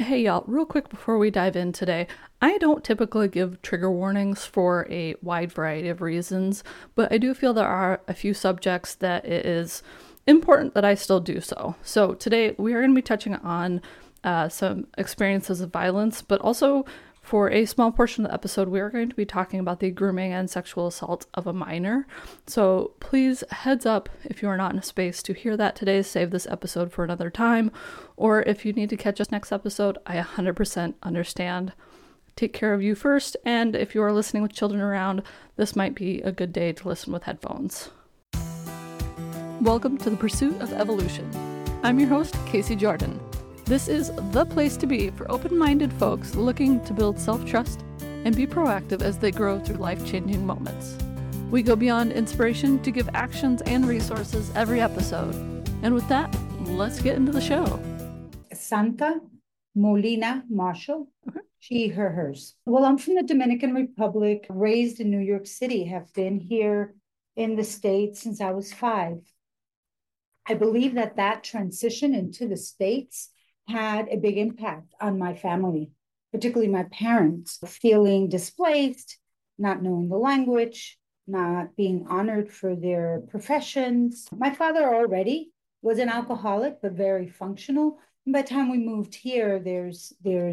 Hey y'all, real quick before we dive in today, I don't typically give trigger warnings for a wide variety of reasons, but I do feel there are a few subjects that it is important that I still do so. So today we are going to be touching on some experiences of violence, but also for a small portion of the episode, we are going to be talking about the grooming and sexual assault of a minor. So please, heads up, if you are not in a space to hear that today, save this episode for another time. Or if you need to catch us next episode, I 100% understand. Take care of you first, and if you are listening with children around, this might be a good day to listen with headphones. Welcome to the Pursuit of Evolution. I'm your host, Casey Jordan. This is the place to be for open-minded folks looking to build self-trust and be proactive as they grow through life-changing moments. We go beyond inspiration to give actions and resources every episode. And with that, let's get into the show. Santa Molina Marshall, she, her, hers. Well, I'm from the Dominican Republic, raised in New York City, have been here in the States since I was 5. I believe that transition into the States had a big impact on my family, particularly my parents, feeling displaced, not knowing the language, not being honored for their professions. My father already was an alcoholic, but very functional. And by the time we moved here, there's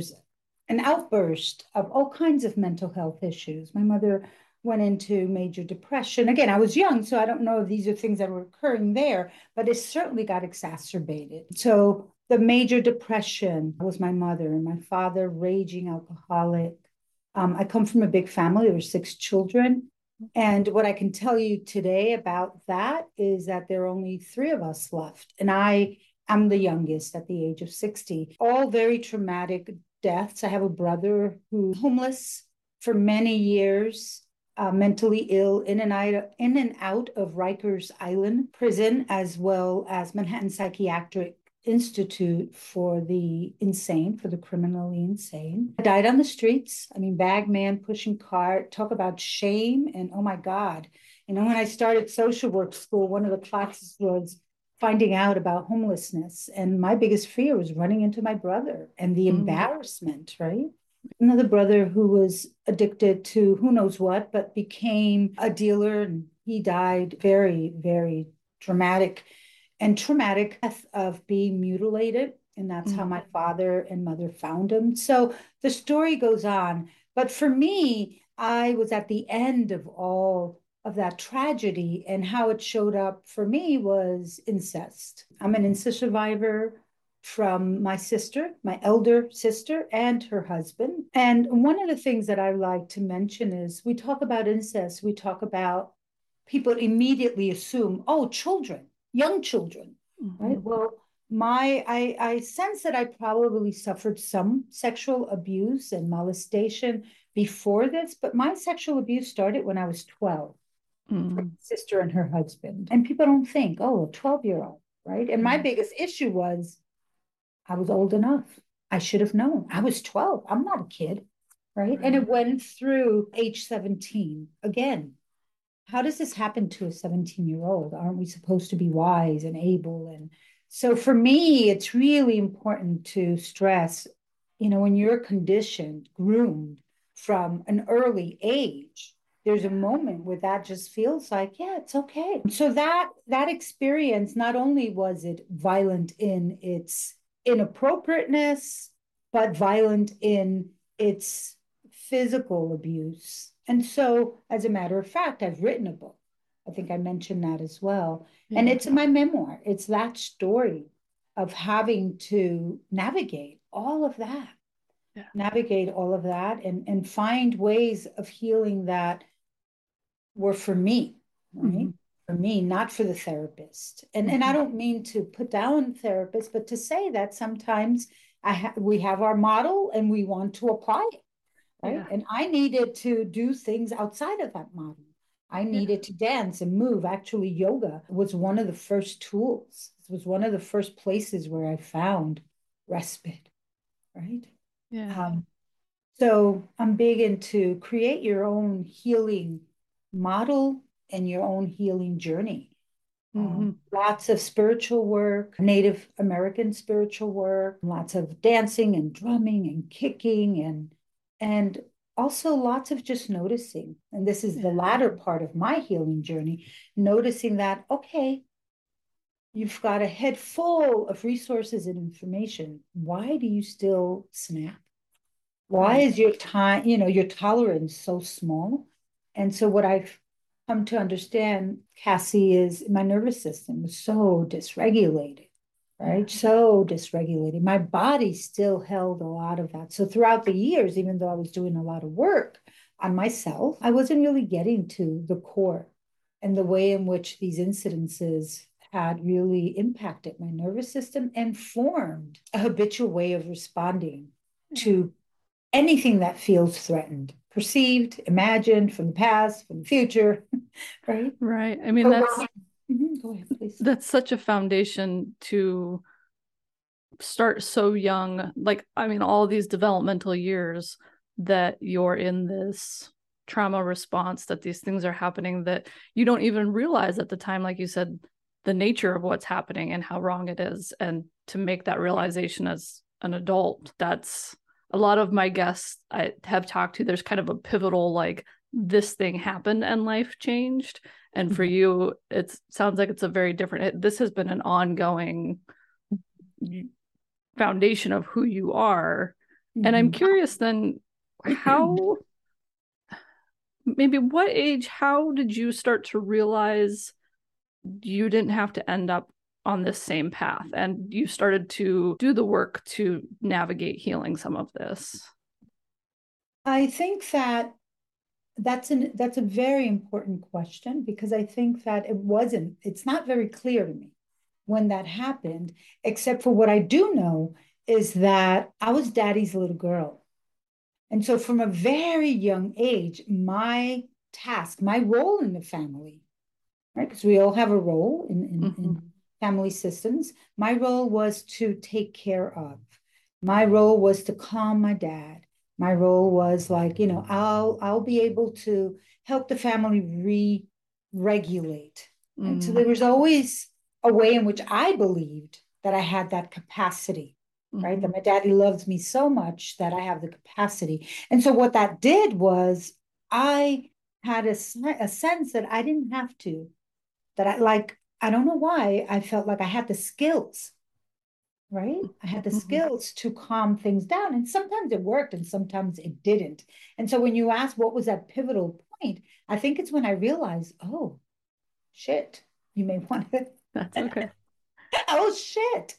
an outburst of all kinds of mental health issues. My mother went into major depression. Again, I was young, so I don't know if these are things that were occurring there, but it certainly got exacerbated. So the major depression was my mother, and my father, raging alcoholic. I come from a big family. There were 6 children. And what I can tell you today about that is that there are only 3 of us left. And I am the youngest at the age of 60. All very traumatic deaths. I have a brother who's homeless for many years, mentally ill, in and out of Rikers Island prison, as well as Manhattan Psychiatric Institute for the insane, for the criminally insane. I died on the streets. I mean, bag man, pushing cart, talk about shame. And oh my God, when I started social work school, one of the classes was finding out about homelessness. And my biggest fear was running into my brother and the embarrassment, right? Another brother who was addicted to who knows what, but became a dealer, and he died very, very dramatic and traumatic death of being mutilated. And that's how my father and mother found him. So the story goes on. But for me, I was at the end of all of that tragedy, and how it showed up for me was incest. I'm an incest survivor from my sister, my elder sister, and her husband. And one of the things that I like to mention is we talk about incest, we talk about people immediately assume, oh, children, young children, right? Well, I sense that I probably suffered some sexual abuse and molestation before this, but my sexual abuse started when I was 12 from my sister and her husband. And people don't think, oh, a 12-year-old, right? And my biggest issue was I was old enough. I should have known. I was 12. I'm not a kid, right? And it went through age 17 again. How does this happen to a 17-year-old? Aren't we supposed to be wise and able? And so for me, it's really important to stress, when you're conditioned, groomed from an early age, there's a moment where that just feels like, yeah, it's okay. So that experience, not only was it violent in its inappropriateness, but violent in its physical abuse. And so, as a matter of fact, I've written a book. I think I mentioned that as well. Yeah. And it's my memoir. It's that story of having to navigate all of that, and find ways of healing that were for me, right? For me, not for the therapist. And I don't mean to put down therapists, but to say that sometimes we have our model and we want to apply it, right? Yeah. And I needed to do things outside of that model. I needed to dance and move. Actually, yoga was one of the first tools. It was one of the first places where I found respite, right? Yeah. So I'm big into create your own healing model and your own healing journey. Hmm. Lots of spiritual work, Native American spiritual work, lots of dancing and drumming and kicking and also lots of just noticing. And this is the Yeah. latter part of my healing journey, noticing that, okay, you've got a head full of resources and information. Why do you still snap? Why Right. is your time, your tolerance so small? And so what I've come to understand, Cassie, is my nervous system was so dysregulated, Yeah. right? So dysregulated. My body still held a lot of that. So throughout the years, even though I was doing a lot of work on myself, I wasn't really getting to the core and the way in which these incidences had really impacted my nervous system and formed a habitual way of responding Yeah. to anything that feels threatened, perceived, imagined from the past, from the future, right? Right. I mean, So, go ahead, please. that's such a foundation to start so young. Like, I mean, all these developmental years that you're in this trauma response, that these things are happening that you don't even realize at the time, like you said, the nature of what's happening and how wrong it is. And to make that realization as an adult, that's a lot of my guests I have talked to. There's kind of a pivotal, like, this thing happened and life changed. And for you, it sounds like it's a very different, this has been an ongoing foundation of who you are. And I'm Mhm. curious then, how, maybe what age, how did you start to realize you didn't have to end up on this same path and you started to do the work to navigate healing some of this? I think that that's a very important question because I think that it's not very clear to me when that happened, except for what I do know is that I was daddy's little girl. And so from a very young age, my task, my role in the family, right? Because we all have a role Mm-hmm. in family systems. My role was to take care of. My role was to calm my dad. My role was like, I'll be able to help the family re-regulate. And so Mm-hmm. there was always a way in which I believed that I had that capacity, right? Mm-hmm. That my daddy loves me so much that I have the capacity. And so what that did was I had a sense that I didn't have to that I don't know why I felt like I had the skills, right? I had the Mm-hmm. skills to calm things down. And sometimes it worked and sometimes it didn't. And so when you ask what was that pivotal point, I think it's when I realized, oh, shit, you may want to, That's okay. oh, shit,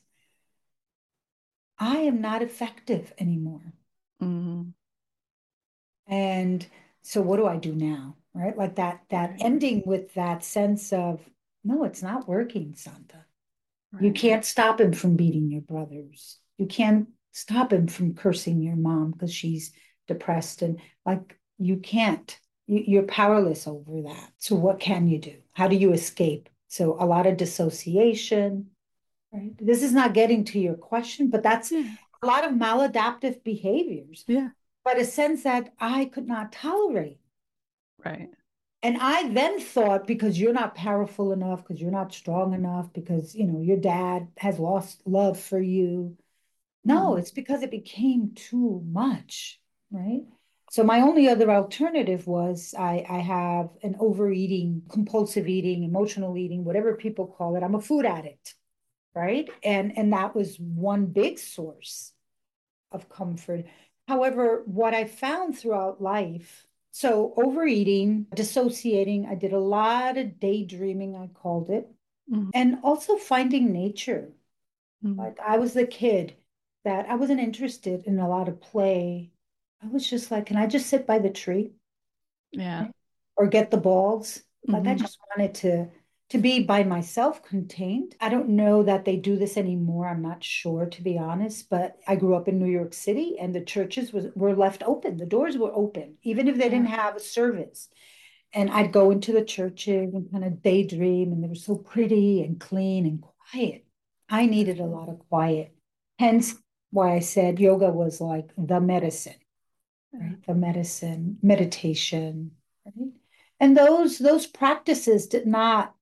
I am not effective anymore. Mm-hmm. And so what do I do now? Right? Like that Right. ending with that sense of, no, it's not working, Santa. You Right. can't stop him from beating your brothers. You can't stop him from cursing your mom because she's depressed. And like, you can't. You're powerless over that. So, what can you do? How do you escape? So, a lot of dissociation, right? This is not getting to your question, but that's Yeah. a lot of maladaptive behaviors, Yeah. but a sense that I could not tolerate. Right. And I then thought because you're not powerful enough, because you're not strong enough, because your dad has lost love for you. No, Mm-hmm. it's because it became too much, right? So my only other alternative was I have an overeating, compulsive eating, emotional eating, whatever people call it. I'm a food addict, right? And that was one big source of comfort. However, what I found throughout life, so overeating, dissociating, I did a lot of daydreaming, I called it, Mm-hmm. and also finding nature. Mm-hmm. Like I was the kid that I wasn't interested in a lot of play. I was just like, can I just sit by the tree? Yeah. Or get the balls. Like I Mm-hmm. just wanted to be by myself contained. I don't know that they do this anymore. I'm not sure to be honest, but I grew up in New York City and the churches were left open. The doors were open, even if they Yeah. didn't have a service. And I'd go into the churches and kind of daydream, and they were so pretty and clean and quiet. I needed a lot of quiet. Hence why I said yoga was like the medicine, Yeah. right? The medicine, meditation, right? And those practices did not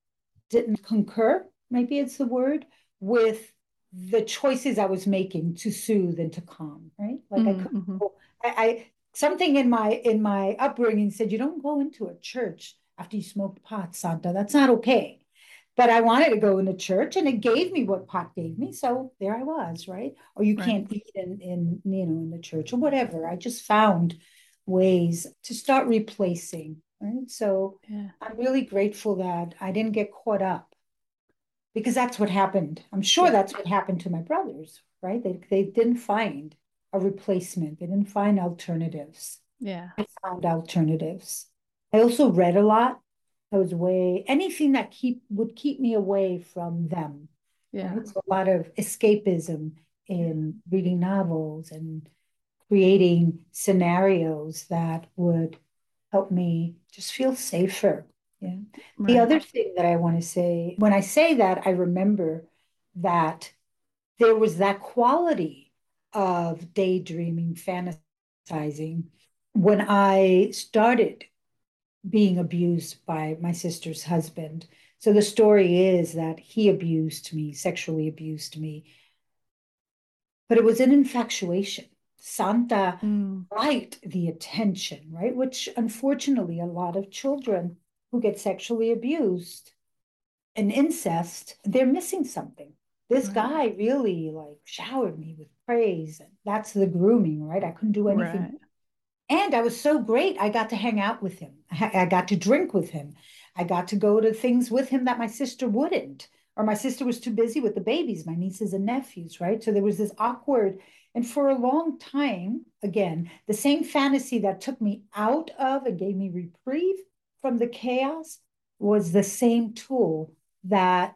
didn't concur, maybe it's the word, with the choices I was making to soothe and to calm, right? Like I couldn't Mm-hmm. go, I something in my upbringing said you don't go into a church after you smoked pot, Santa. That's not okay. But I wanted to go into church and it gave me what pot gave me. So there I was, right? Or you Right. can't eat in the church or whatever. I just found ways to start replacing, right? So Yeah. I'm really grateful that I didn't get caught up because that's what happened. I'm sure Yeah. that's what happened to my brothers, right? They didn't find a replacement. They didn't find alternatives. Yeah. I found alternatives. I also read a lot. I was way anything that would keep me away from them, Yeah. right? So a lot of escapism in reading novels and creating scenarios that would help me just feel safer. Yeah. The Right. other thing that I want to say, when I say that, I remember that there was that quality of daydreaming, fantasizing when I started being abused by my sister's husband. So the story is that he abused me, sexually abused me, but it was an infatuation. Santa Mm. liked the attention, right? Which unfortunately, a lot of children who get sexually abused and incest, they're missing something. This Right. guy really like showered me with praise. And that's the grooming, right? I couldn't do anything. Right. And I was so great. I got to hang out with him. I got to drink with him. I got to go to things with him that my sister wouldn't, or my sister was too busy with the babies, my nieces and nephews, right? So there was this awkward, and for a long time, again, the same fantasy that took me out of and gave me reprieve from the chaos was the same tool that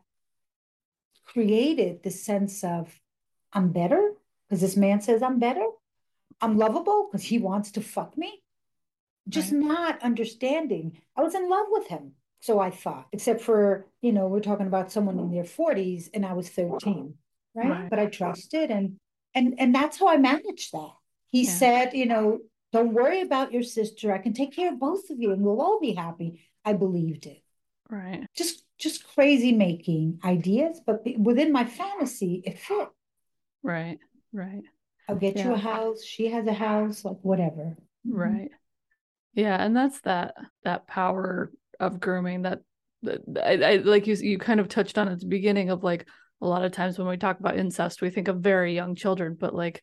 created the sense of I'm better because this man says I'm better. I'm lovable because he wants to fuck me. Just Right. not understanding. I was in love with him. So I thought, except for, we're talking about someone in their 40s and I was 13, right? Right. But I trusted and that's how I managed that. He Yeah. said, don't worry about your sister. I can take care of both of you and we'll all be happy. I believed it. Right. Just crazy making ideas, but within my fantasy, it fit. Right. Right. I'll get you a Yeah. house. She has a house, like whatever. Mhm. Right. Yeah, and that's that power of grooming that I like you kind of touched on at the beginning of like a lot of times when we talk about incest, we think of very young children, but like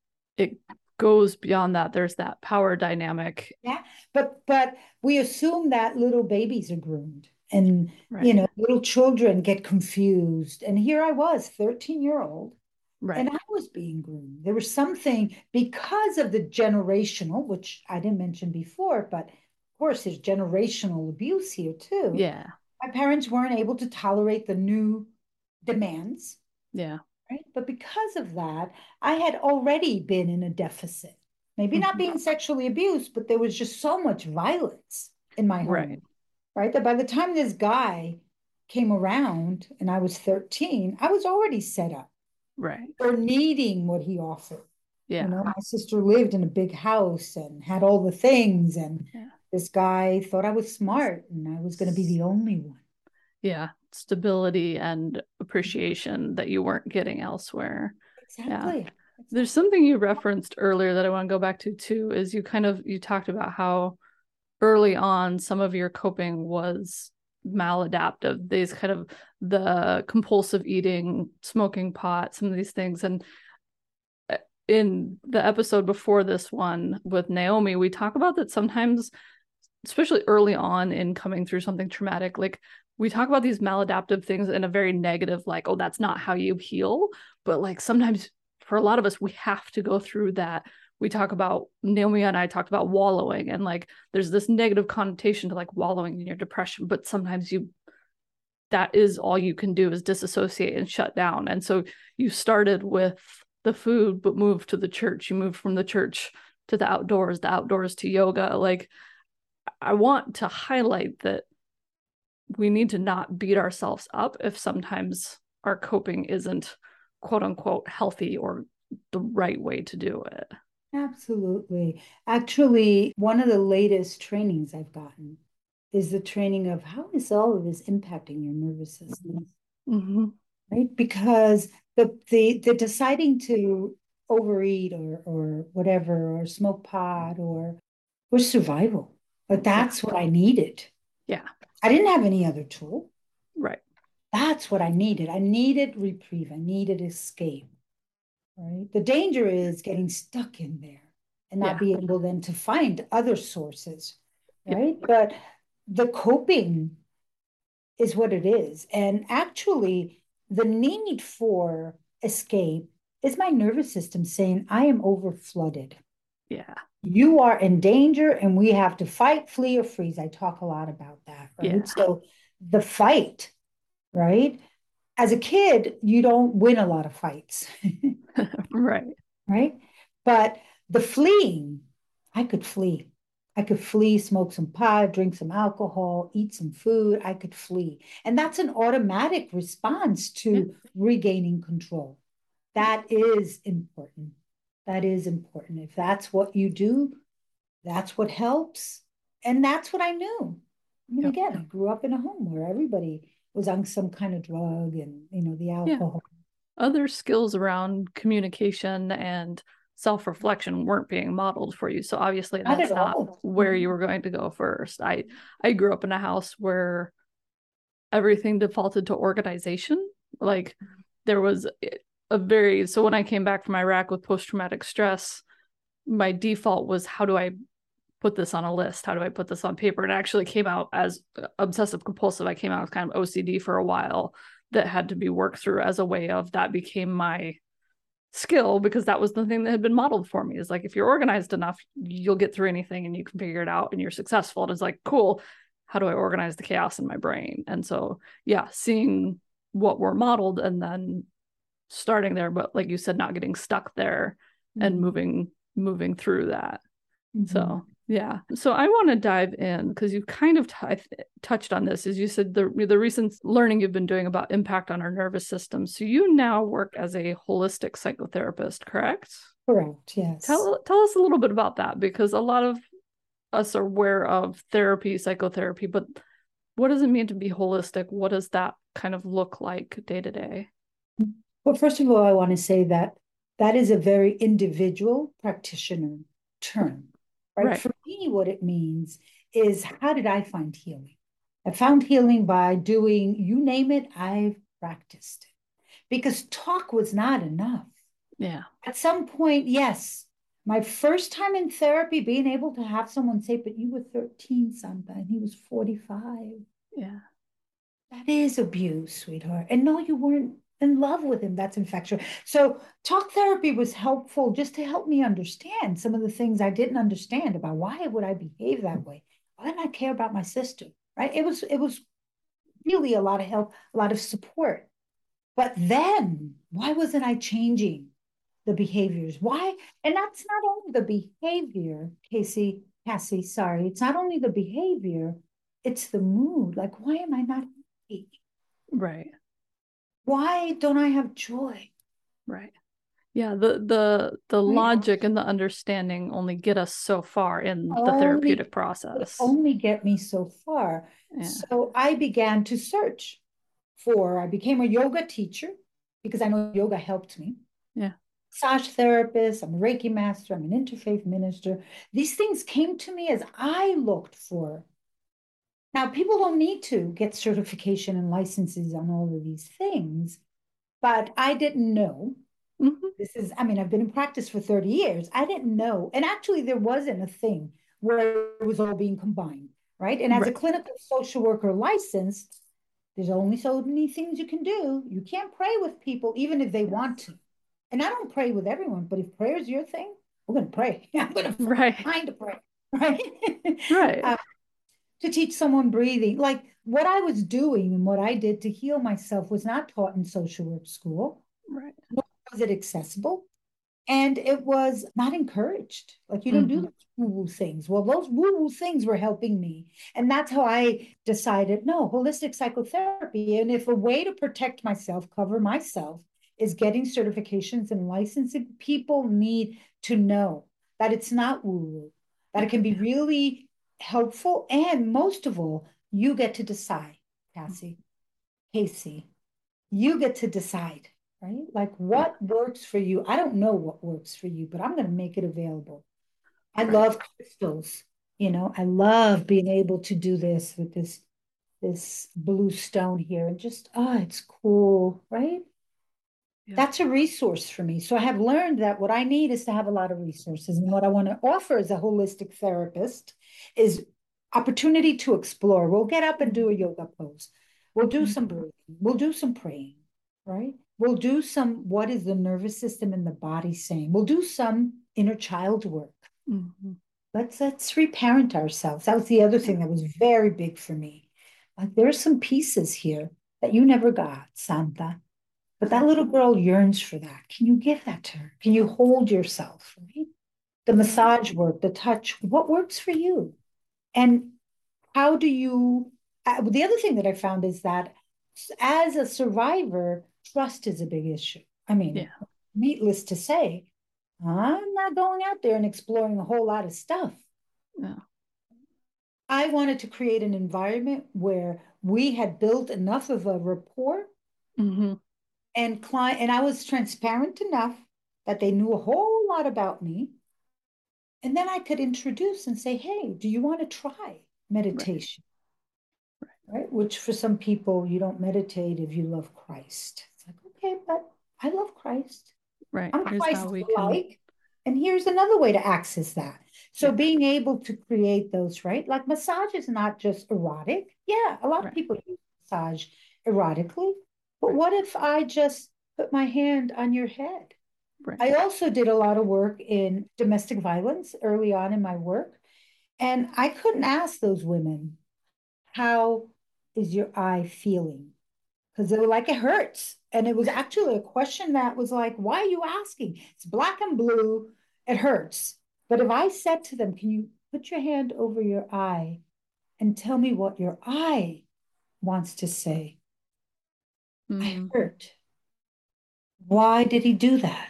it goes beyond that. There's that power dynamic. Yeah, but we assume that little babies are groomed and Right. little children get confused. And here I was, 13-year-old, and Right. I was being groomed. There was something because of the generational, which I didn't mention before, but of course there's generational abuse here too. Yeah. My parents weren't able to tolerate the new demands, Yeah. right? But because of that, I had already been in a deficit. Maybe not Mhm. being sexually abused, but there was just so much violence in my Right. home, right? That by the time this guy came around and I was 13, I was already set up Right. for needing what he offered. Yeah. My sister lived in a big house and had all the things, and Yeah. this guy thought I was smart and I was going to be the only one. Yeah. Stability and appreciation that you weren't getting elsewhere. Yeah. Exactly. There's Exactly. something you referenced earlier that I want to go back to too, is you talked about how early on some of your coping was maladaptive, these kind of the compulsive eating, smoking pot, some of these things. And in the episode before this one with Naomi, we talk about that sometimes, especially early on in coming through something traumatic, like we talk about these maladaptive things in a very negative, like, oh, that's not how you heal. But like sometimes for a lot of us, we have to go through that. We talk about, Naomi and I talked about wallowing, and like there's this negative connotation to like wallowing in your depression, but sometimes that is all you can do is disassociate and shut down. And so you started with the food, but moved to the church. You moved from the church to the outdoors to yoga. Like I want to highlight that we need to not beat ourselves up if sometimes our coping isn't quote unquote healthy or the right way to do it. Absolutely. Actually, one of the latest trainings I've gotten is the training of how is all of this impacting your nervous system, Mm-hmm. right? Because the deciding to overeat or whatever, or smoke pot or was survival. But Yeah. that's what I needed. Yeah. I didn't have any other tool. Right. That's what I needed. I needed reprieve. I needed escape. Right. The danger is getting stuck in there and not Yeah. being able then to find other sources. Yeah. Right. But the coping is what it is. And actually, the need for escape is my nervous system saying, I am over flooded. Yeah. You are in danger and we have to fight, flee, or freeze. I talk a lot about that, right? Yeah. So the fight, right? As a kid, you don't win a lot of fights, Right. right? But the fleeing, I could flee. I could flee, smoke some pot, drink some alcohol, eat some food. I could flee. And that's an automatic response Yeah. to regaining control. That is important. That is important. If that's what you do, that's what helps. And that's what I knew. I mean, Yep. again, I grew up in a home where everybody was on some kind of drug and, the Yeah. alcohol. Other skills around communication and self-reflection weren't being modeled for you. So obviously Not that's at not all. where you were going to go first. I grew up in a house where everything defaulted to organization. Like there was a very so when I came back from Iraq with post-traumatic stress, my default was how do I put this on a list? How do I put this on paper? And it actually came out as obsessive compulsive. I came out as kind of OCD for a while that had to be worked through as a way of that became my skill because that was the thing that had been modeled for me is like if you're organized enough you'll get through anything and you can figure it out and you're successful. And it's like cool, how do I organize the chaos in my brain? And so yeah, seeing what we're modeled and then starting there, but like you said, not getting stuck there and Mm-hmm. moving through that. Mm-hmm. So yeah, so I want to dive in because you kind of touched on this, as you said the recent learning you've been doing about impact on our nervous system. So you now work as a holistic psychotherapist, correct? Correct. Yes. Tell us a little bit about that because a lot of us are aware of therapy, psychotherapy, but what does it mean to be holistic? What does that kind of look like day to day? Well, first of all, I want to say that that is a very individual practitioner term, right? Right, For me, what it means is how did I find healing? I found healing by doing, you name it, I've practiced it because talk was not enough. yeah, At some point, yes, my first time in therapy, being able to have someone say, but you were 13, Santa, and he was 45. yeah, That is abuse, sweetheart. And no, you weren't in love with him. That's infection. So talk therapy was helpful just to help me understand some of the things I didn't understand about why would I behave that way? Why didn't I care about my sister? Right? It was really a lot of help, a lot of support. But then why wasn't I changing the behaviors? Why? And that's not only the behavior, Cassie, sorry. It's not only the behavior, it's the mood. Like, why am I not happy? right, Why don't I have joy? right. Yeah, the Right? logic and the understanding only get us so far in the Only therapeutic would process. only get me so far. Yeah, So I began to search for, I became a yoga teacher because I know yoga helped me. yeah, Massage therapist, I'm a Reiki master, I'm an interfaith minister. These things came to me as I looked for. Now, people don't need to get certification and licenses on all of these things, but I didn't know. hmm, This is, I mean, I've been in practice for 30 years. I didn't know. And actually, there wasn't a thing where it was all being combined, right? And as a right. clinical social worker licensed, there's only so many things you can do. You can't pray with people, even if they want Yes, to. And I don't pray with everyone, but if prayer is your thing, we're going to pray. I'm going to right, find a prayer, right? right, uh, to teach someone breathing. Like what I was doing and what I did to heal myself was not taught in social work school, right. nor was it accessible. And it was not encouraged. Like you don't do Hmm. those woo-woo things. Well, those woo-woo things were helping me. And that's how I decided, no, holistic psychotherapy. And if a way to protect myself, cover myself, is getting certifications and licensing, people need to know that it's not woo-woo, that it Yeah, can be really helpful and most of all, You get to decide, Casey, you get to decide, right? Like Yeah. what works for you. I don't know what works for you, but I'm going to make it available. I Right. love crystals. I love being able to do this with this blue stone here and just, it's cool, right? Yeah. That's a resource for me. So I have learned that what I need is to have a lot of resources. And what I want to offer as a holistic therapist is opportunity to explore. We'll get up and do a yoga pose. We'll do Mhm. some breathing. We'll do some praying, right? We'll do some, what is the nervous system and the body saying? We'll do some inner child work. Mhm. Let's reparent ourselves. That was the other thing that was very big for me. Like there are some pieces here that you never got, Santa. But that little girl yearns for that. Can you give that to her? Can you hold yourself, right? The Yeah. massage work, the touch, what works for you? And how do you? The other thing that I found is that as a survivor, trust is a big issue. I mean, Yeah. needless to say, I'm not going out there and exploring a whole lot of stuff. Yeah. I wanted to create an environment where we had built enough of a rapport Hmm. and I was transparent enough that they knew a whole lot about me. And then I could introduce and say, hey, do you want to try Right. meditation? Right? Which for some people, you don't meditate if you love Christ. It's like, okay, but I love Christ. Right. I'm Here's how we can. Christ-like. And here's another way to access that. So Yeah. being able to create those, right? Like massage is not just erotic. Yeah, a lot of Right. people use massage erotically. But Right. what if I just put my hand on your head? Right. I also did a lot of work in domestic violence early on in my work. And I couldn't ask those women, how is your eye feeling? Because they were like, it hurts. And it was actually a question that was like, why are you asking? It's black and blue, it hurts. But if I said to them, can you put your hand over your eye and tell me what your eye wants to say? I Mm. hurt. Why did he do that?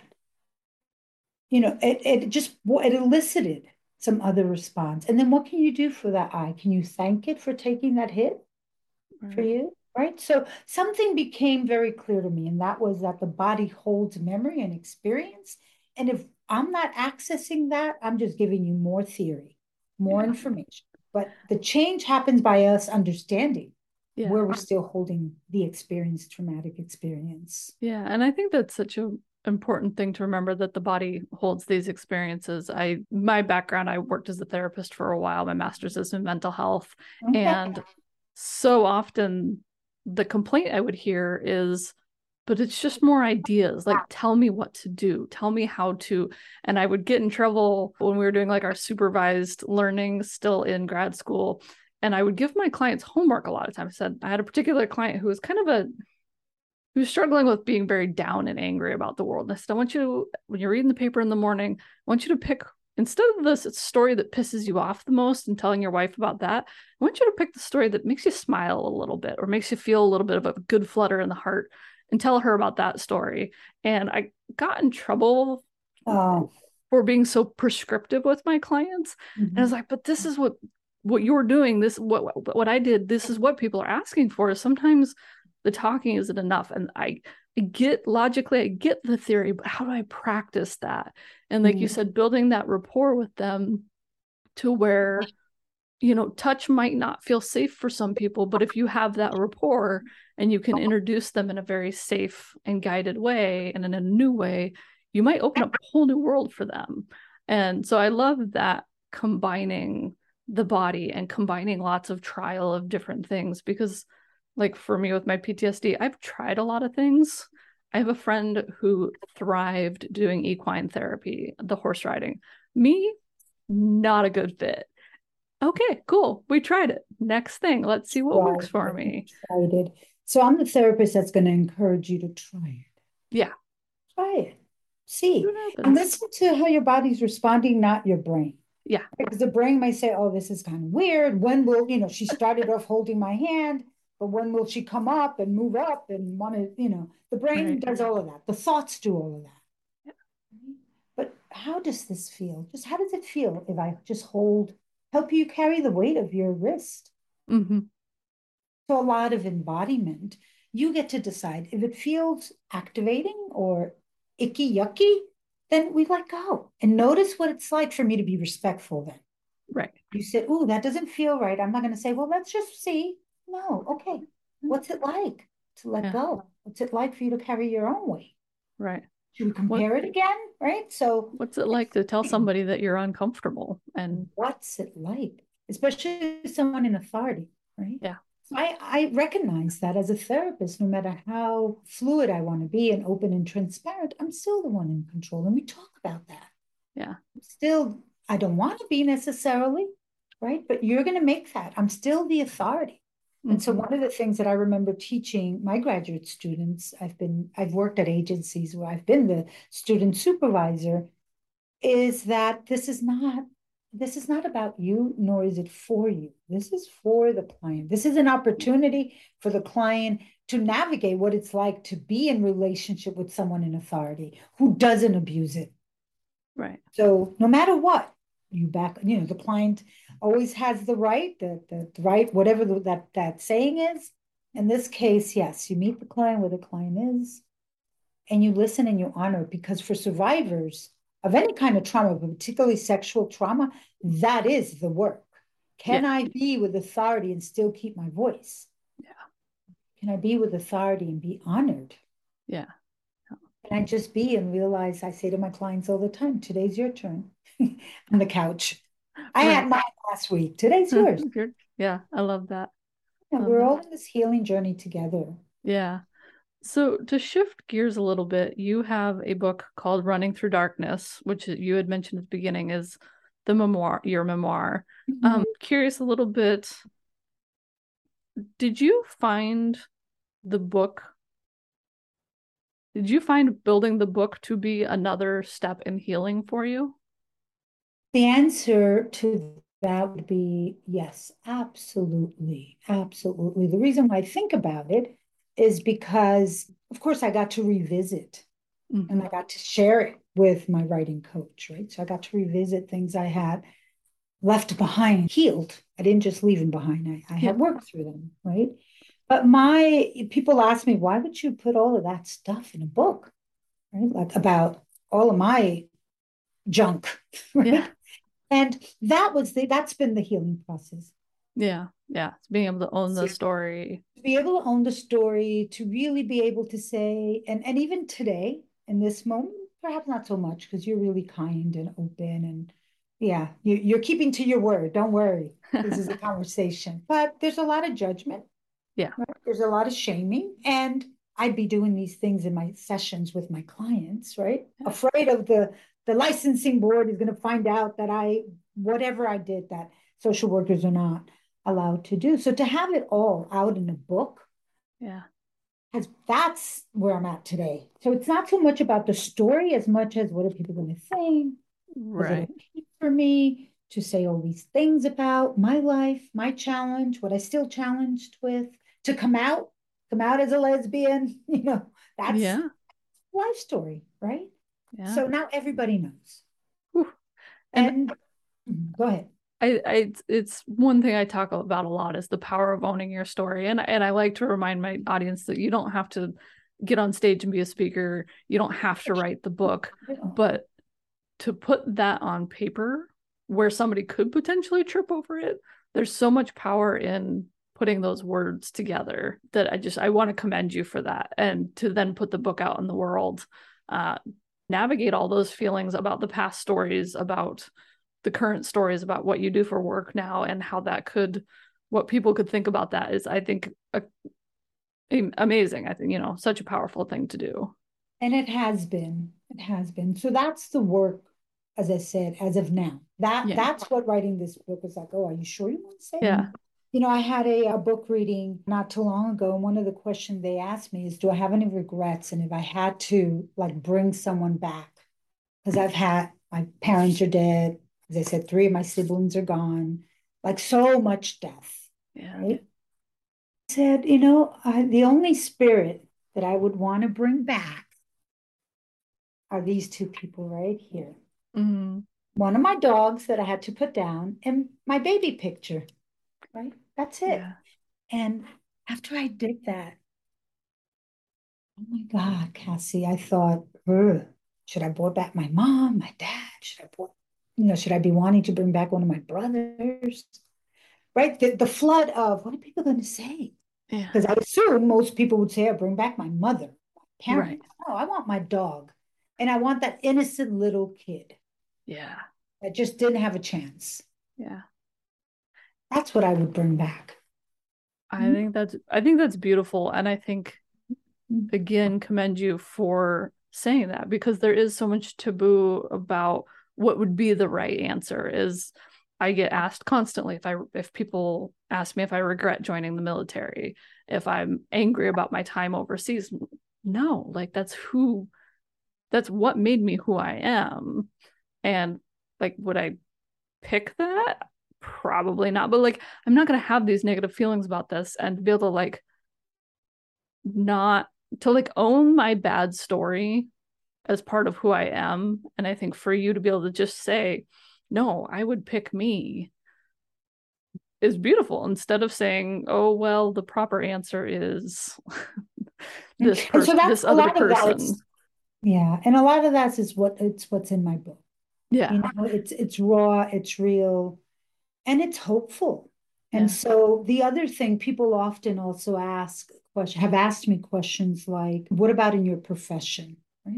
It elicited some other response. And then what can you do for that eye? Can you thank it for taking that hit for Right. you? Right. So something became very clear to me, and that was that the body holds memory and experience. And if I'm not accessing that, I'm just giving you more theory, more Yeah. information. But the change happens by us understanding Yeah. where we're still holding the experience, traumatic experience. Yeah. And I think that's such a important thing to remember, that the body holds these experiences. My background, I worked as a therapist for a while. My master's is in mental health. Okay. And so often the complaint I would hear is, but it's just more ideas. Like, tell me what to do, tell me how to. And I would get in trouble when we were doing like our supervised learning still in grad school. And I would give my clients homework a lot of times. I had a particular client who was kind of a who's struggling with being very down and angry about the world. And I said, I want you, when you're reading the paper in the morning, I want you to pick, instead of the story that pisses you off the most and telling your wife about that, I want you to pick the story that makes you smile a little bit or makes you feel a little bit of a good flutter in the heart, and tell her about that story. And I got in trouble Oh, for being so prescriptive with my clients. And I was mhm. like, but this is what you're doing. This what I did. This is what people are asking for. Sometimes the talking isn't enough. And I get logically, I get the theory, but how do I practice that? And like you Mm. said, building that rapport with them to where, touch might not feel safe for some people, but if you have that rapport and you can introduce them in a very safe and guided way and in a new way, you might open up a whole new world for them. And so I love that, combining the body and combining lots of trial of different things, because like for me with my PTSD, I've tried a lot of things. I have a friend who thrived doing equine therapy, the horse riding. Me, not a good fit. Okay, cool. We tried it. Next thing, let's see what Right. works for You me. tried it. So I'm the therapist that's going to encourage you to try it. Yeah, Try it. see See, what and happens. listen to how your body's responding, not your brain. Yeah, Because the brain might say, oh, this is kind of weird. When will, she started off holding my hand, but when will she come up and move up and want to, the brain right. does all of that. The thoughts do all of that. Yeah. But how does this feel? Just how does it feel if I just help you carry the weight of your wrist? Hmm. So a lot of embodiment. You get to decide if it feels activating or icky yucky, then we let go and notice what it's like for me to be respectful then. Right. You said, "Oh, that doesn't feel right." I'm not going to say, "Well, let's just see." No, okay. What's it like to let Yeah. go? What's it like for you to carry your own weight? Right. Should we What compare it again? Right. So what's it like to tell somebody that you're uncomfortable? And what's it like, especially someone in authority, right? yeah. So I recognize that as a therapist, no matter how fluid I want to be and open and transparent, I'm still the one in control. And we talk about that. Yeah. Still, I don't want to be necessarily, right? But you're going to make that. I'm still the authority. And so Hmm. one of the things that I remember teaching my graduate students, I've worked at agencies where I've been the student supervisor, is that this is not about you, nor is it for you. This is for the client. This is an opportunity for the client to navigate what it's like to be in relationship with someone in authority who doesn't abuse it. Right. So no matter what, the client always has the right, the right, whatever that saying is. In this case, yes, you meet the client where the client is, and you listen and you honor, because for survivors of any kind of trauma, but particularly sexual trauma, that is the work. Yeah. Can I be with authority and still keep my voice? Yeah. Can I be with authority and be honored? Yeah. Can I just be and realize, I say to my clients all the time, today's your turn on the couch. I had Right. mine last week. Today's yours. Yeah, I love that. Yeah, Love we're that. all in this healing journey together. Yeah. So to shift gears a little bit, you have a book called Running Through Darkness, which you had mentioned at the beginning is your memoir. Mhm. Curious a little bit, did you find the book, did you find building the book to be another step in healing for you? The answer to that would be yes, absolutely. Absolutely. The reason why I think about it is because, of course, I got to revisit and Hmm. I got to share it with my writing coach, right? So I got to revisit things I had left behind, healed. I didn't just leave them behind. I Yeah. had worked through them, right? But my people ask me, why would you put all of that stuff in a book, right? Like about all of my junk, Yeah. right? And that's been the healing process. Yeah. Yeah. Being able to own the So story. to be able to own the story, to really be able to say, and even today in this moment, perhaps not so much because you're really kind and open and yeah, you're keeping to your word. Don't worry. This is a conversation. But there's a lot of judgment, Yeah. right? There's a lot of shaming. And I'd be doing these things in my sessions with my clients, right? Afraid of the licensing board is going to find out that whatever I did that social workers are not allowed to do. So to have it all out in a book, Yeah. that's where I'm at today. So it's not so much about the story as much as what are people going to think? Does it Right. appeal for me to say all these things about my life, my challenge, what I still challenged with, to come out as a lesbian, that's Yeah. life story, right? Yeah. So now everybody knows. Whew. And And go ahead. it's one thing I talk about a lot is the power of owning your story. And I like to remind my audience that you don't have to get on stage and be a speaker. You don't have to write the book, but to put that on paper where somebody could potentially trip over it, there's so much power in putting those words together that I want to commend you for that. And to then put the book out in the world, uh, navigate all those feelings about the past stories, about the current stories, about what you do for work now, and how that could, what people could think about that is, I think, amazing. I think, such a powerful thing to do. And it has been. It has been. So that's the work, as I said, as of now. Yeah. That's what writing this book is like. Oh, are you sure you want to say it? Yeah. I had a book reading not too long ago, and one of the questions they asked me is, do I have any regrets? And if I had to like bring someone back, because I've had my parents are dead. As I said, three of my siblings are gone, like so much death, Yeah. right? I said, the only spirit that I would want to bring back are these two people right here. Mm, One of my dogs that I had to put down and my baby picture, right? That's it. yeah. And After I did that, oh my God, Cassie, I thought, ugh, should I board back my mom, my dad? Should I be wanting to bring back one of my brothers? Right? The flood of what are people going to say? Yeah. Because I assume most people would say, I bring back my mother, my Right. parents. No, I want my dog. And I want that innocent little kid Yeah. that just didn't have a chance. Yeah. That's what I would bring back. I think that's beautiful. And I think Mm-hmm. again commend you for saying that because there is so much taboo about what would be the right answer. Is I get asked constantly if people ask me if I regret joining the military, if I'm angry about my time overseas. No, like that's what made me who I am. And like would I pick that? Probably not. But like I'm not gonna have these negative feelings about this and be able to like not to like own my bad story as part of who I am. And I think for you to be able to just say, no, I would pick me is beautiful instead of saying, oh, well, the proper answer is And so this that's a other lot of that. It's, person. yeah. And a lot of that is what's in my book. Yeah. It's raw, it's real, and it's hopeful. And Yeah. so the other thing people often also have asked me questions like, what about in your profession? Right?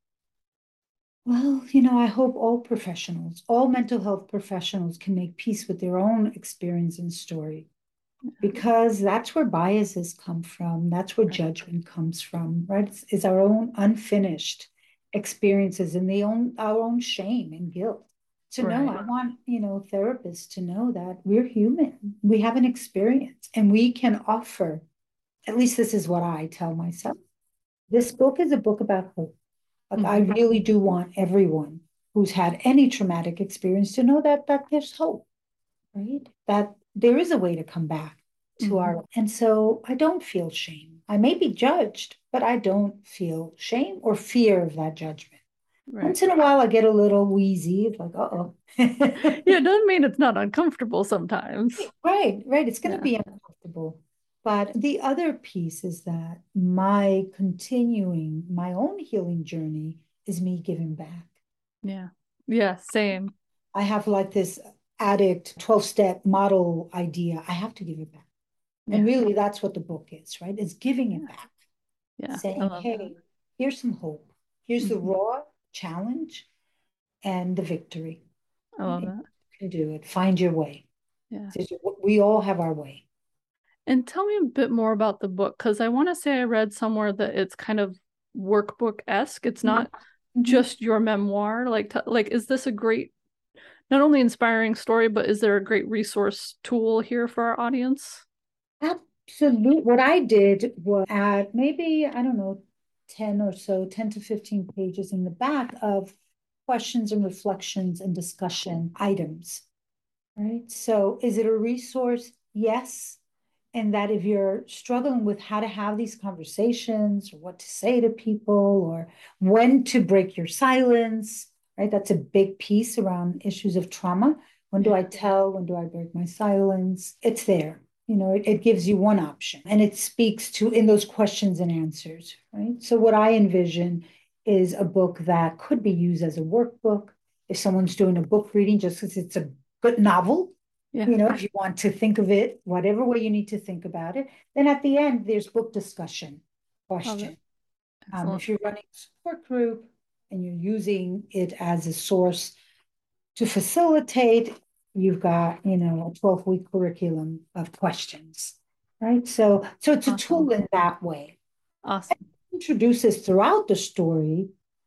Well, I hope all professionals, all mental health professionals can make peace with their own experience and story because that's where biases come from. That's where Right. judgment comes from, right? It's our own unfinished experiences and our own shame and guilt. To know, Right. I want, therapists to know that we're human. We have an experience and we can offer, at least this is what I tell myself. This book is a book about hope. Like I Mm-hmm. really do want everyone who's had any traumatic experience to know that there's hope, right? That there is a way to come back to Mm-hmm. our, and so I don't feel shame. I may be judged, but I don't feel shame or fear of that judgment. Right. Once in a while, I get a little wheezy. It's like, uh-oh. Yeah, it doesn't mean it's not uncomfortable sometimes. Right, right. It's going to Yeah. be uncomfortable. But the other piece is that my continuing my own healing journey is me giving back. Yeah. Yeah. Same. I have like this addict 12-step model idea. I have to give it back. And Yeah. really, that's what the book is, right? It's giving it Yeah. back, Yeah. I saying, love that. hey, here's some hope. Here's the Mm-hmm. raw challenge and the victory. I And love you that. can do it. Find your way. Yeah. We all have our way. And tell me a bit more about the book, because I want to say I read somewhere that it's kind of workbook-esque. It's not Mhm. just your memoir. Like, is this a great, not only inspiring story, but is there a great resource tool here for our audience? Absolutely. What I did was add maybe, I don't know, 10 or so, 10 to 15 pages in the back of questions and reflections and discussion items, right? So is it a resource? Yes. And that if you're struggling with how to have these conversations or what to say to people or when to break your silence, right? That's a big piece around issues of trauma. When do Yeah. I tell? When do I break my silence? It's there. It gives you one option and it speaks to in those questions and answers, right? So what I envision is a book that could be used as a workbook. If someone's doing a book reading, just because it's a good novel, Yeah. if you want to think of it, whatever way you need to think about it, then at the end, there's book discussion Love it. question. Excellent. If you're running a support group and you're using it as a source to facilitate, you've got, a 12-week curriculum of questions, right? So it's a Awesome. tool in that way. Awesome. It introduces throughout the story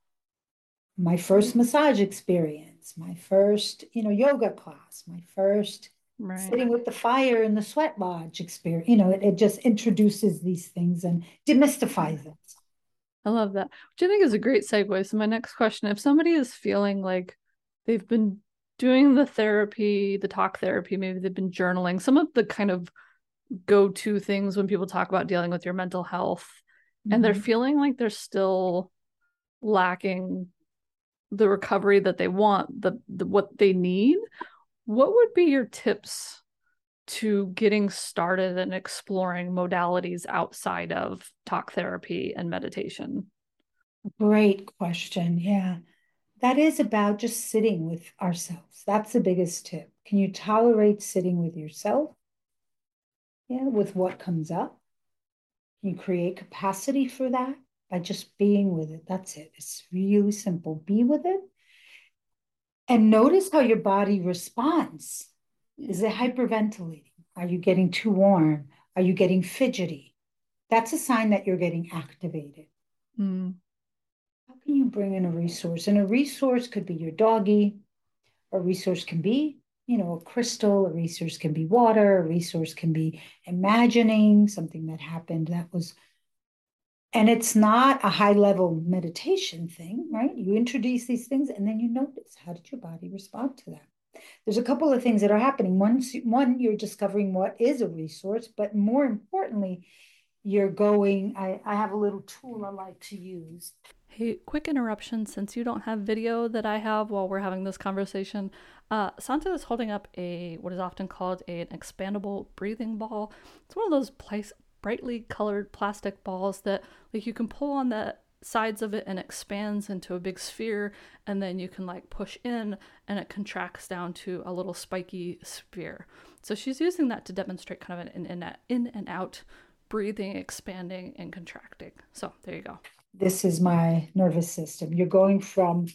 my first massage experience, my first, yoga class, my first Right. sitting with the fire in the sweat lodge experience. It just introduces these things and demystifies it. I love that, which I think is a great segue. So my next question, if somebody is feeling like they've been doing the therapy, the talk therapy, maybe they've been journaling, some of the kind of go-to things when people talk about dealing with your mental health, and they're Mhm. feeling like they're still lacking the recovery that they want, the what they need, what would be your tips to getting started and exploring modalities outside of talk therapy and meditation? Great question. Yeah. That is about just sitting with ourselves. That's the biggest tip. Can you tolerate sitting with yourself? Yeah, with what comes up? Can you create capacity for that by just being with it? That's it. It's really simple. Be with it and notice how your body responds. Is it hyperventilating? Are you getting too warm? Are you getting fidgety? That's a sign that you're getting activated. Mm. How can you bring in a resource? And a resource could be your doggy. A resource can be, a crystal. A resource can be water. A resource can be imagining something that happened that was, and it's not a high level meditation thing, right? You introduce these things and then you notice, how did your body respond to that? There's a couple of things that are happening. One, you're discovering what is a resource, but more importantly, I have a little tool I like to use. Hey, quick interruption since you don't have video that I have while we're having this conversation. Santa is holding up what is often called an expandable breathing ball. It's one of those brightly colored plastic balls that like you can pull on the sides of it and expands into a big sphere, and then you can like push in and it contracts down to a little spiky sphere. So she's using that to demonstrate kind of an in and out breathing, expanding and contracting. So there you go. This is my nervous system. You're going from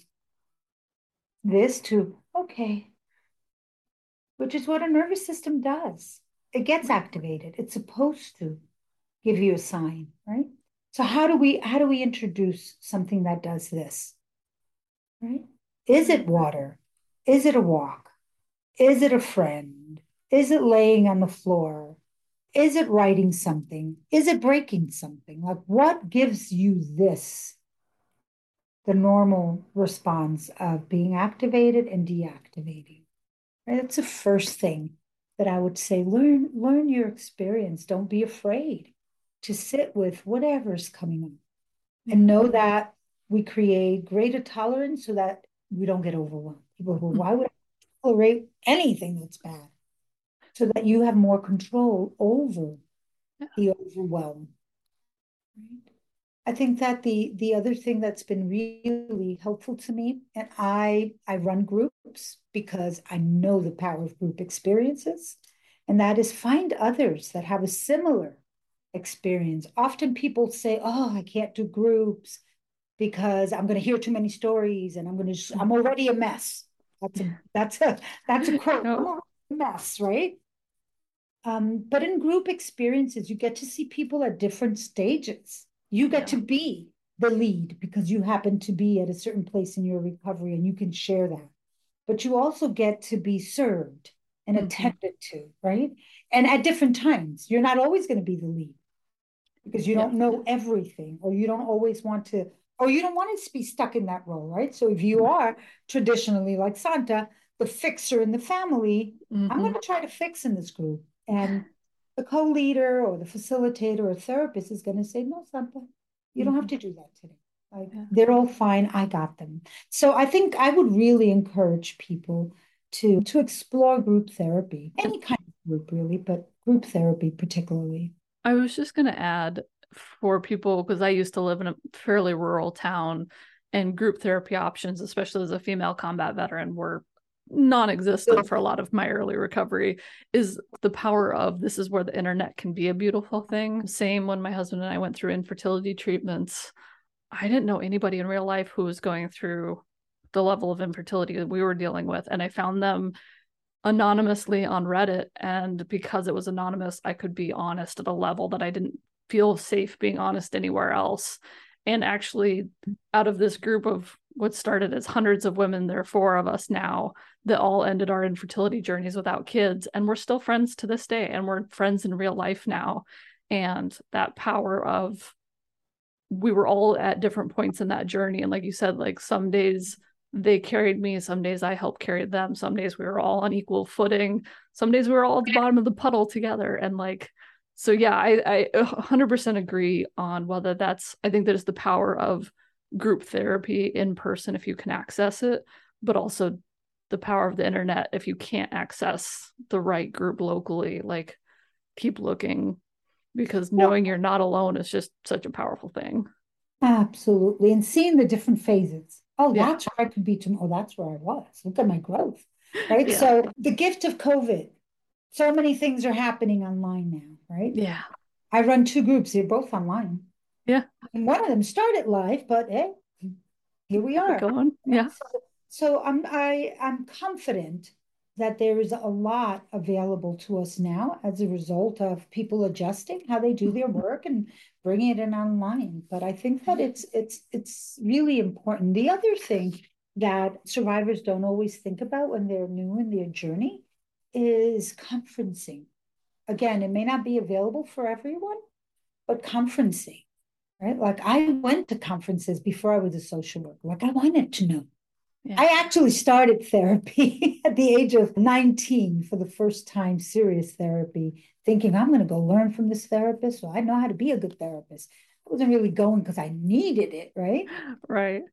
this to, okay, which is what a nervous system does. It gets activated. It's supposed to give you a sign, right? So how do we introduce something that does this? Right? Is it water? Is it a walk? Is it a friend? Is it laying on the floor? Is it writing something? Is it breaking something? Like, what gives you this? The normal response of being activated and deactivating. Right? That's the first thing that I would say. Learn your experience. Don't be afraid to sit with whatever's coming up. And know that we create greater tolerance so that we don't get overwhelmed. People who, why would I tolerate anything that's bad? So that you have more control over the overwhelm. Right? I think that the other thing that's been really helpful to me, and I run groups because I know the power of group experiences, and that is find others that have a similar experience. Often people say, "Oh, I can't do groups because I'm going to hear too many stories, and I'm already a mess." That's a quote. I'm already a mess, right? But in group experiences, you get to see people at different stages. You get to be the lead because you happen to be at a certain place in your recovery and you can share that. But you also get to be served and attended to, right? And at different times, you're not always going to be the lead because you don't know everything, or you don't always want to, or you don't want to be stuck in that role, right? So if you are traditionally like Santa, the fixer in the family, I'm going to try to fix in this group. And the co-leader or the facilitator or therapist is going to say, no, Santa, you don't have to do that today. Like, they're all fine. I got them. So I think I would really encourage people to explore group therapy, any kind of group really, but group therapy particularly. I was just going to add for people, because I used to live in a fairly rural town, and group therapy options, especially as a female combat veteran, were non-existent for a lot of my early recovery, is the power of this is where the internet can be a beautiful thing. Same when my husband and I went through infertility treatments. I didn't know anybody in real life who was going through the level of infertility that we were dealing with, and I found them anonymously on Reddit. And because it was anonymous, I could be honest at a level that I didn't feel safe being honest anywhere else. And actually, out of this group of what started as hundreds of women, there are four of us now that all ended our infertility journeys without kids. And we're still friends to this day, and we're friends in real life now. And that power of we were all at different points in that journey. And like you said, like some days they carried me, some days I helped carry them, some days we were all on equal footing, some days we were all at the bottom of the puddle together. And like, so yeah, I 100% agree on whether that's, I think that is the power of group therapy in person if you can access it, but also the power of the internet. If you can't access the right group locally, like, keep looking, because Yeah, knowing you're not alone is just such a powerful thing. absolutely. And seeing the different phases. Oh, Yeah. that's where I could be tomorrow. Oh, that's where I was. Look at my growth. Right. Yeah. So the gift of COVID, so many things are happening online now, right? Yeah. I run two groups, they're both online. Yeah. And one of them started live, but hey, here we Keep it are. going. Yeah. So I'm confident that there is a lot available to us now as a result of people adjusting how they do their work and bringing it in online. But I think that it's really important. The other thing that survivors don't always think about when they're new in their journey is conferencing. Again, it may not be available for everyone, but conferencing, right? Like I went to conferences before I was a social worker. Like I wanted to know. Yeah. I actually started therapy at the age of 19 for the first time, serious therapy, thinking I'm going to go learn from this therapist. So I know how to be a good therapist. I wasn't really going because I needed it, right? Right.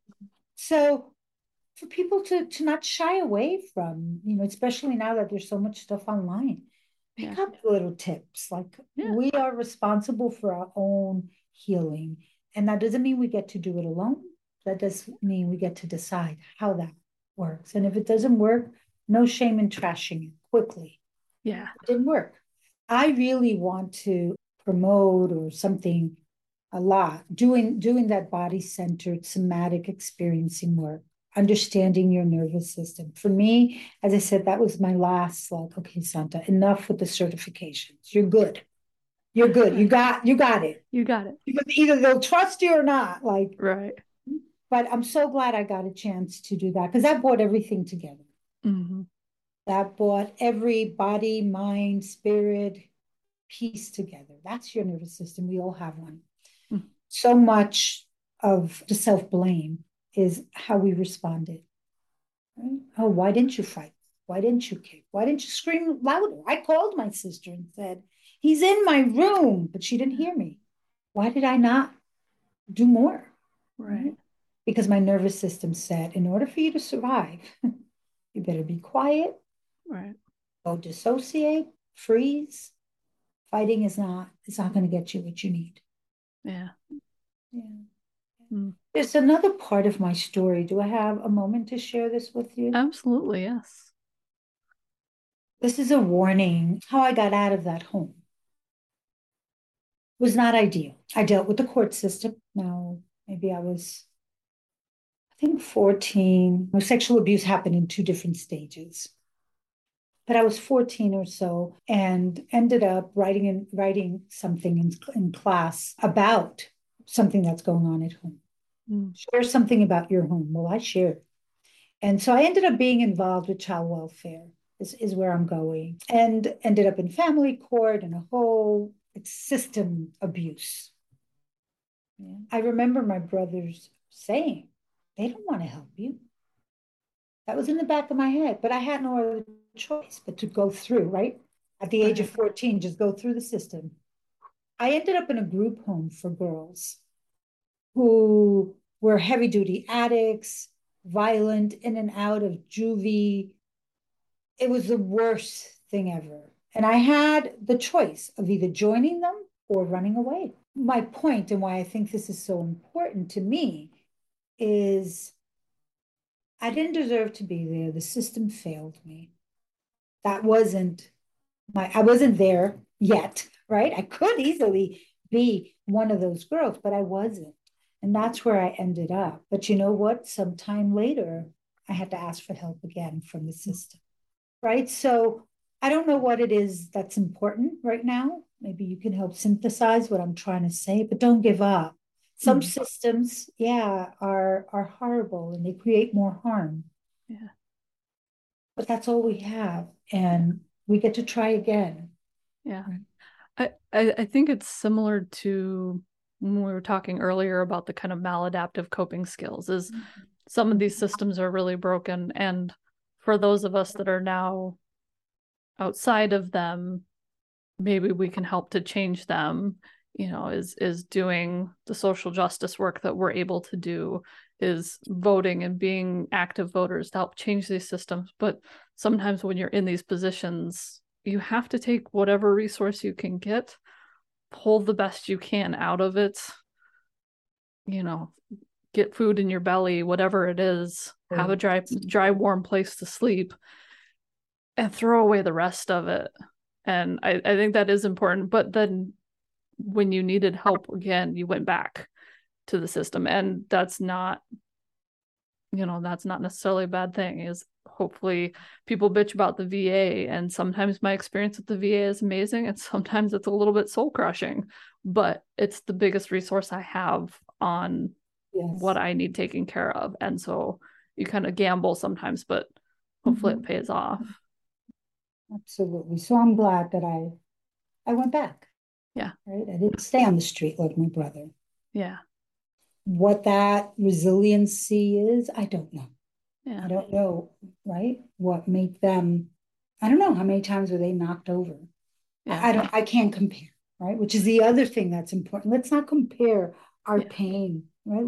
So for people to not shy away from, especially now that there's so much stuff online, pick Yeah. up little tips. Like Yeah. we are responsible for our own healing. And that doesn't mean we get to do it alone. That does mean we get to decide how that works. And if it doesn't work, no shame in trashing it quickly. Yeah. It didn't work. I really want to promote or something a lot, doing that body-centered somatic experiencing work, understanding your nervous system. For me, as I said, that was my last, like, okay, Santa, enough with the certifications. You're good. You're good. You got it. You got it. Either they'll trust you or not. Like, Right. but I'm so glad I got a chance to do that because that brought everything together. Mm-hmm. That brought every body, mind, spirit piece together. That's your nervous system. We all have one. So much of the self-blame is how we responded. Right? Oh, why didn't you fight? Why didn't you kick? Why didn't you scream louder? I called my sister and said, he's in my room, but she didn't hear me. Why did I not do more? Right. Because my nervous system said, in order for you to survive, you better be quiet, Right. go dissociate, freeze. Fighting is not, it's not going to get you what you need. Yeah. Yeah. Mm. There's another part of my story. Do I have a moment to share this with you? Absolutely. Yes. This is a warning. How I got out of that home was not ideal. I dealt with the court system. Now, maybe I think 14. Sexual abuse happened in two different stages. But I was 14 or so and ended up writing something in class about something that's going on at home. Share something about your home. Well, I shared. And so I ended up being involved with child welfare, is where I'm going, and ended up in family court and a whole system abuse. Yeah. I remember my brothers saying, they don't want to help you. That was in the back of my head, but I had no other choice but to go through, right? At the age of 14, just go through the system. I ended up in a group home for girls who were heavy duty addicts, violent, in and out of juvie. It was the worst thing ever. And I had the choice of either joining them or running away. My point and why I think this is so important to me is I didn't deserve to be there. The system failed me. That wasn't I wasn't there yet, right? I could easily be one of those girls, but I wasn't. And that's where I ended up. But you know what? Sometime later, I had to ask for help again from the system, right? So I don't know what it is that's important right now. Maybe you can help synthesize what I'm trying to say, but don't give up. Some systems, yeah, are horrible and they create more harm. Yeah. But that's all we have. And we get to try again. Yeah. I think it's similar to when we were talking earlier about the kind of maladaptive coping skills, is some of these systems are really broken. And for those of us that are now outside of them, maybe we can help to change them, is doing the social justice work that we're able to do, is voting and being active voters to help change these systems. But sometimes when you're in these positions, you have to take whatever resource you can get, pull the best you can out of it, get food in your belly, whatever it is, have a dry, warm place to sleep, and throw away the rest of it. And I think that is important. But then when you needed help again, you went back to the system. And that's not necessarily a bad thing. Is hopefully people bitch about the VA, and sometimes my experience with the VA is amazing, and sometimes it's a little bit soul crushing, but it's the biggest resource I have on what I need taken care of. And so you kind of gamble sometimes, but hopefully it pays off. Absolutely. So I'm glad that I went back. Yeah. Right. I didn't stay on the street like my brother. Yeah. What that resiliency is, I don't know. Yeah. I don't know, right? What made them, I don't know how many times were they knocked over. Yeah. I can't compare, right? Which is the other thing that's important. Let's not compare our pain, right?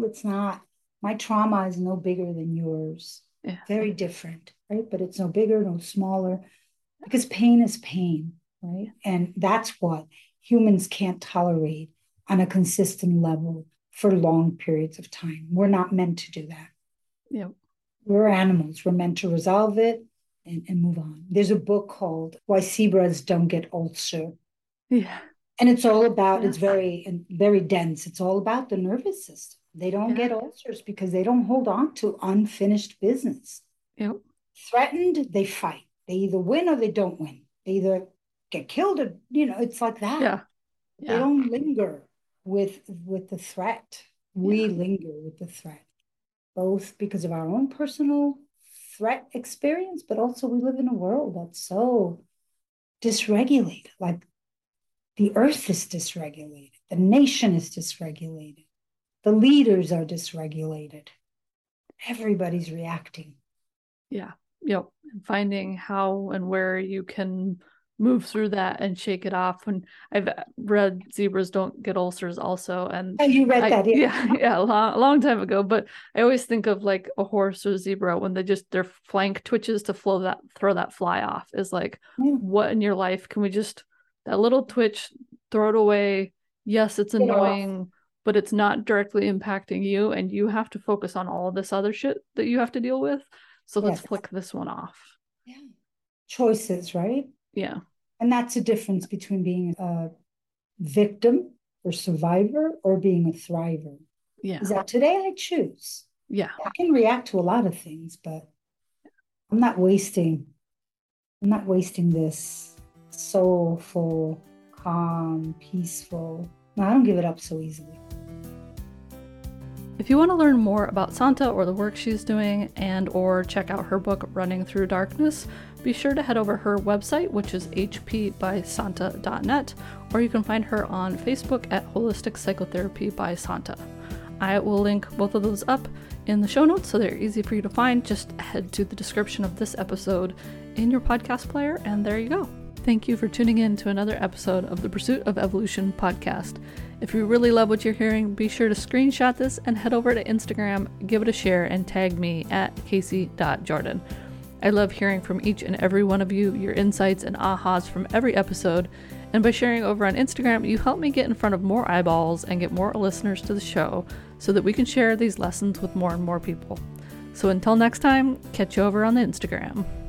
My trauma is no bigger than yours. Yeah. Very different, right? But it's no bigger, no smaller, because pain is pain, right? And that's what humans can't tolerate on a consistent level for long periods of time. We're not meant to do that. Yep. We're animals. We're meant to resolve it and move on. There's a book called Why Zebras Don't Get Ulcer. Yeah. And it's all about, it's very dense. It's all about the nervous system. They don't get ulcers because they don't hold on to unfinished business. Yep. Threatened, they fight. They either win or they don't win. They either get killed or, it's like that. Yeah. They don't linger with the threat. We linger with the threat, both because of our own personal threat experience, but also we live in a world that's so dysregulated. Like the earth is dysregulated. The nation is dysregulated. The leaders are dysregulated. Everybody's reacting. Yeah. Yep. Finding how and where you can move through that and shake it off. And I've read Zebras Don't Get Ulcers also. And you read that, yeah, a long time ago. But I always think of like a horse or a zebra when their flank twitches to throw that fly off is like, what in your life can we just, that little twitch, throw it away. Yes, it's annoying, but it's not directly impacting you. And you have to focus on all this other shit that you have to deal with. So let's flick this one off. Yeah. Choices, right? Yeah. And that's the difference between being a victim or survivor or being a thriver. Yeah. Is that today I choose. Yeah. I can react to a lot of things, but I'm not wasting this soulful, calm, peaceful. No, I don't give it up so easily. If you want to learn more about Santa or the work she's doing or check out her book, Running Through Darkness, be sure to head over her website, which is hpbysanta.net, or you can find her on Facebook at Holistic Psychotherapy by Santa. I will link both of those up in the show notes so they're easy for you to find. Just head to the description of this episode in your podcast player, and there you go. Thank you for tuning in to another episode of the Pursuit of Evolution podcast. If you really love what you're hearing, be sure to screenshot this and head over to Instagram, give it a share, and tag me at Casey.Jordan. I love hearing from each and every one of you, your insights and ahas from every episode, and by sharing over on Instagram, you help me get in front of more eyeballs and get more listeners to the show so that we can share these lessons with more and more people. So until next time, catch you over on the Instagram.